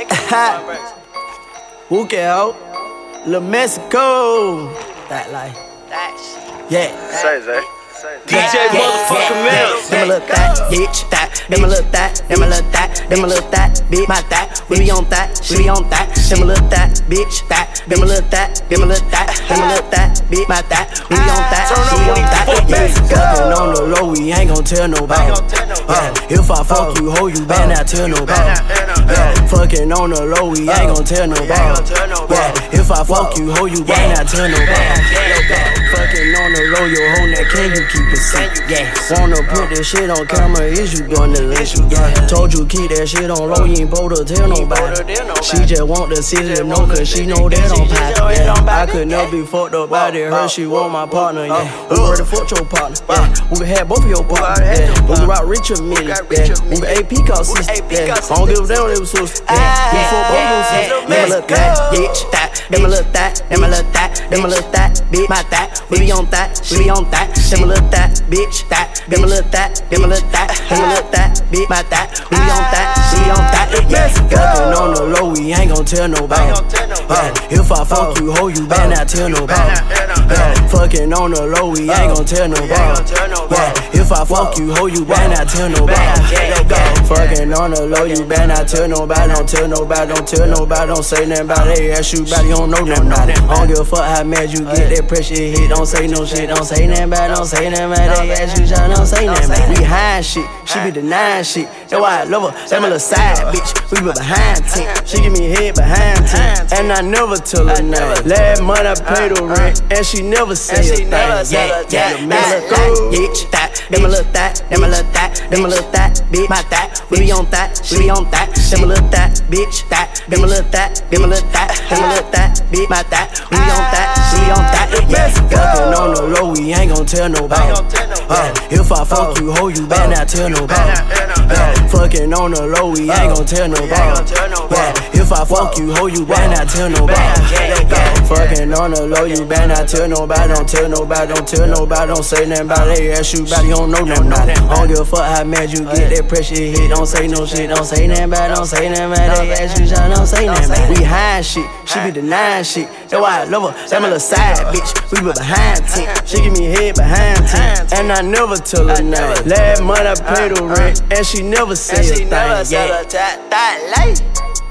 Who can help? Lil Mexico. That life. Yeah. Say, Zay. DJ motherfucking Mills. Them a little that, bitch, that. Them a little that, them a little that. Them a little that, bitch, my that. We be on that, she be on that. Them a little that, bitch, that. Them a little that, them a little that. Them a little that, bitch, my that. We be on that, she be on that. Yeah, fucking on the low, we ain't gon' tell nobody. If I fuck you, hoe, you better not tell nobody. Fucking on the low, we ain't gon' tell nobody. If I fuck you, hoe, you better not tell nobody. Fucking on the low, your hoe, now can you keep it secret? Wanna put this shit on camera, is you gonna listen? Told you keep that shit on low, you ain't bold to tell nobody. She just want the city to know, cause she know that I'm poppin'. I could never be fucked up by it, her, she want my partner, We ready to fuck your partner, We can have both of your partners, We can rock Richard Millie, We can AP call sister, I don't give a damn what it was supposed to, We fuck both of them, Them a little that, bitch, that. Them a little that, them a little that. Them a little that, bitch, my that. We be on that, she be on that. Them a little that, bitch, that. Them a little that, them a little that. Them a little that, bitch, my that. We be on that, she be on that. Fucking on the low, we ain't gon' tell nobody. If I fuck you, hoe, you better not tell nobody. Fucking on the low, we ain't gon' tell nobody. If I fuck you, hoe, you better not tell nobody. Fucking on the low, you better not tell nobody. Don't tell nobody, don't tell nobody. Don't say nothing about it. They ask you about it, you don't know nothing about it. I don't give a fuck how mad you get, that pressure hit. Don't say no shit, don't say nothing about it. Don't say nothing about it. They ask you, don't say nothing about it. We hide shit, she be denying shit. That's why I love her, that's my little side bitch. We be behind 10, she give me head behind 10. And I never tell her nothing. Last month I paid her rent, and she never say a thing. Them a little that, bitch, that. Them a little that, them a little that. Them a little that, bitch, my that. We be on that, she be on that. Them a little that, bitch, that. Them a little that, them a little that. Them a little that, bitch, my that. We be on that, she be on that. Fucking on the low, we ain't gon' tell nobody. If I fuck you, hoe, you better not tell nobody. Fucking on the low, we ain't gon' tell nobody. If I fuck you, hoe, you better not tell nobody. Fucking on the low, you better not tell nobody. Don't tell nobody, don't tell nobody. Don't say nothing about it. They ask you about it, you don't know nothing about it. I don't give a fuck how mad you get, that pressure hit. Don't say no shit, don't say nothing about it. Don't say nothing about it. They ask you, don't say nothing about it. We hide shit, she be denying shit. That's why I love her, that's my little side bitch. We be behind 10, she give me head behind 10. And I never tell her nothing. Last month I paid her rent, and she never say a thing.